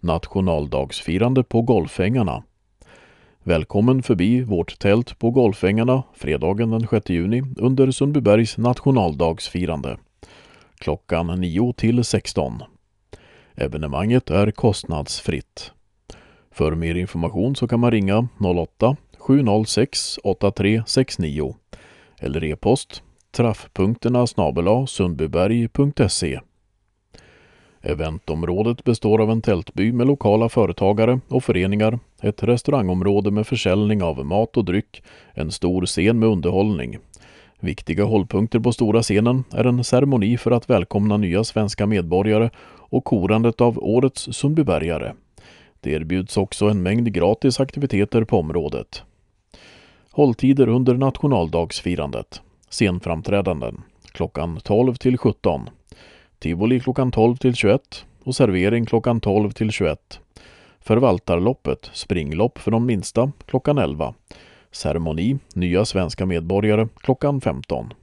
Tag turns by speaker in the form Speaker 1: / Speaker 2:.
Speaker 1: nationaldagsfirande på Golfängarna. Välkommen förbi vårt tält på Golfängarna fredagen den 6 juni under Sundbybergs nationaldagsfirande. Klockan 9 till 16. Evenemanget är kostnadsfritt. För mer information så kan man ringa 08-706 8369 eller e-post traffpunkterna@sundbyberg.se. Eventområdet består av en tältby med lokala företagare och föreningar, ett restaurangområde med försäljning av mat och dryck, en stor scen med underhållning. Viktiga hållpunkter på stora scenen är en ceremoni för att välkomna nya svenska medborgare och korandet av årets Sundbybergare. Det erbjuds också en mängd gratis aktiviteter på området. Hålltider under nationaldagsfirandet. Scenframträdanden klockan 12 till 17. Tivoli klockan 12 till 21 och servering klockan 12 till 21. Förvaltarloppet, springlopp för de minsta, klockan 11. Ceremoni, nya svenska medborgare, klockan 15.